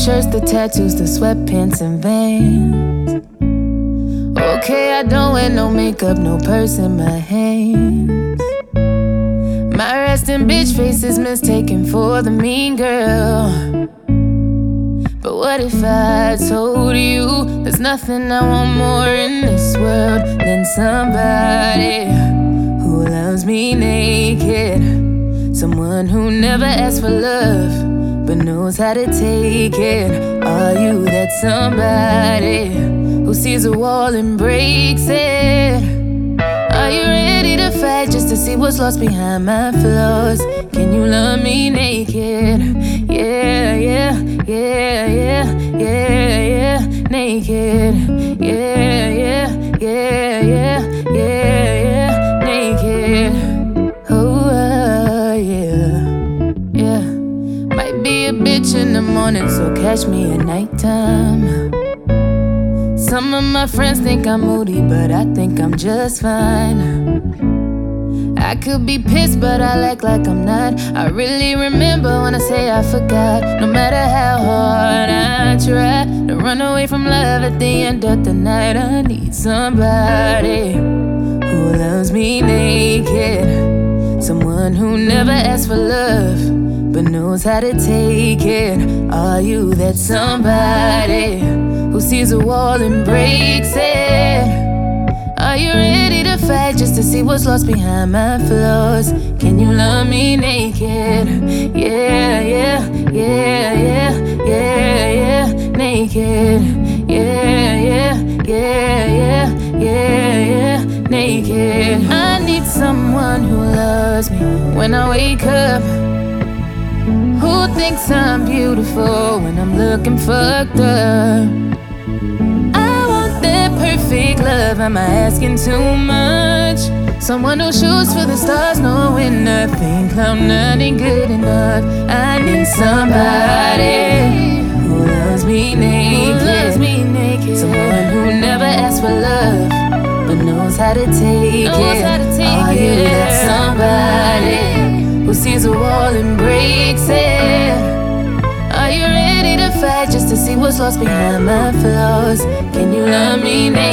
shirts, the tattoos, the sweatpants and Vans. Okay, I don't wear no makeup, no purse in my hands. My resting bitch face is mistaken for the mean girl. But what if I told you there's nothing I want more in this world than somebody who loves me naked? Someone who never asks for love but knows how to take it. Are you that somebody who sees a wall and breaks it? Are you ready to fight just to see what's lost behind my flaws? Can you love me naked? Yeah, yeah, yeah, yeah, yeah, yeah, naked. Yeah, yeah, yeah, yeah, yeah, yeah, naked. Oh, yeah, yeah. Might be a bitch in the morning, so catch me at nighttime. Some of my friends think I'm moody, but I think I'm just fine. I could be pissed, but I act like I'm not. I really remember when I say I forgot. No matter how hard I try to run away from love at the end of the night, I need somebody who loves me naked. Someone who never asks for love but knows how to take it. Are you that somebody who sees a wall and breaks it? Are you ready to fight just to see what's lost behind my flaws? Can you love me naked? Yeah, yeah, yeah, yeah, yeah, yeah, naked. Yeah, yeah, yeah, yeah, yeah, yeah, naked. I need someone who loves me when I wake up, who thinks I'm beautiful when I'm looking fucked up. Perfect love, am I asking too much? Someone who shoots for the stars, knowing nothing, clown none ain't good enough. I need somebody who loves me naked. Someone who never asks for love but knows how to take it. Are you that somebody who sees a wall and breaks it? Are you ready to fight just to see what's lost behind my flaws? Can you love me naked?